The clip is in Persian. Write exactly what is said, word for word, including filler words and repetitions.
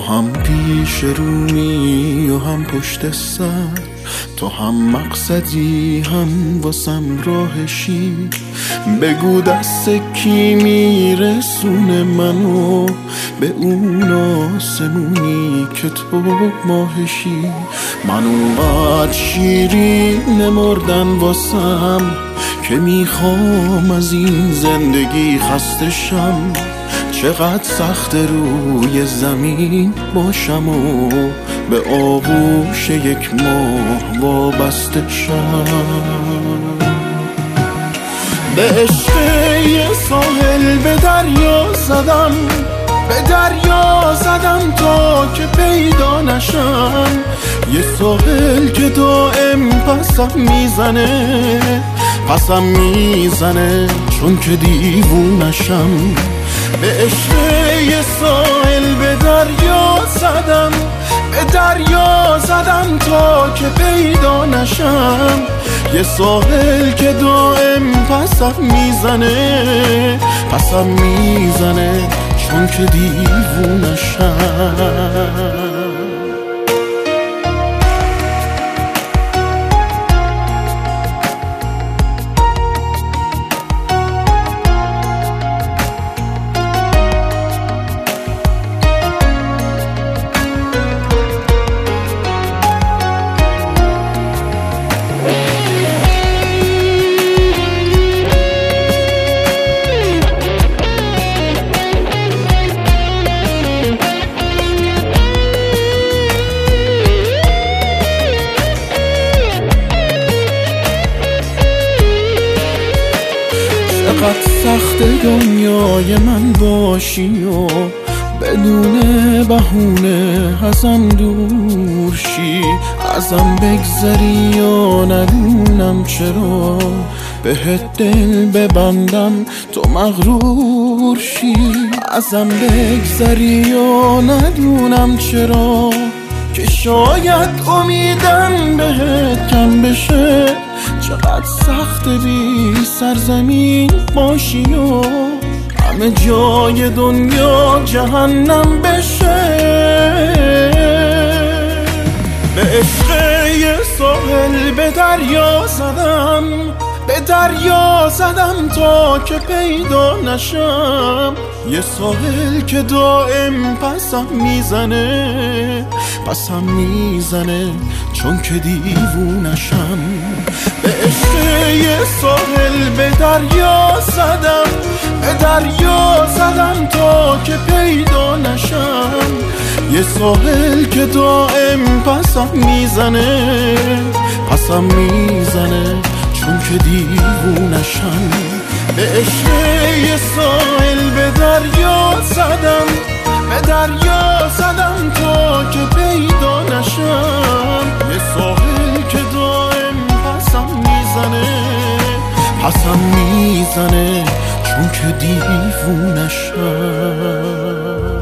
هم پیش رو می و هم پشت سر، تو هم مقصدی هم واسم راهشی. بگو دست کی میرسونه منو به اون آسمونی که تو ماهشی. من اونقدر شیرین مردن واسم که میخوام از این زندگی خسته شم. چقدر سخت روی زمین باشم و به آغوش یک ماه وابسته شم. به عشق یه ساحل به دریا زدم، به دریا زدم تا که پیدا نشم. یه ساحل که دائم پسم میزنه، پسم میزنه چون که دیوونشم. به عشق یه ساحل به دریا زدم، به دریا زدم تا که پیدا نشم. یه ساحل که دائم پسم میزنه، پسم میزنه چون که دیوونشم. چقدر سخت دنیای من باشی و بدون بهونه ازم دور شی. ازم بگذری و ندونم چرا بهت دل ببندم تو مغرور شی. ازم بگذری و ندونم چرا که شاید امیدم بهت کم بشه. چقدر سخت بی سرزمین باشی و همه جای دنیا جهنم بشه. به عشق یه ساحل به دریا زدم، به دریا زدم تا که پیدا نشم. یه ساحل که دائم پسم میزنه، پسم میزنه چون که دیوونشم. به عشق یه ساحل به دریا زدم، به دریا زدم تا که پیدا نشم. یه ساحل که دائم پسم میزنه، پسم میزنه چون که دیوونشم. به عشق یه ساحل به دریا زدم، به دریا زدم تا که پیدا نشم. یه ساحل که دائم پسم میزنه، پسم میزنه چون که دیوونشم.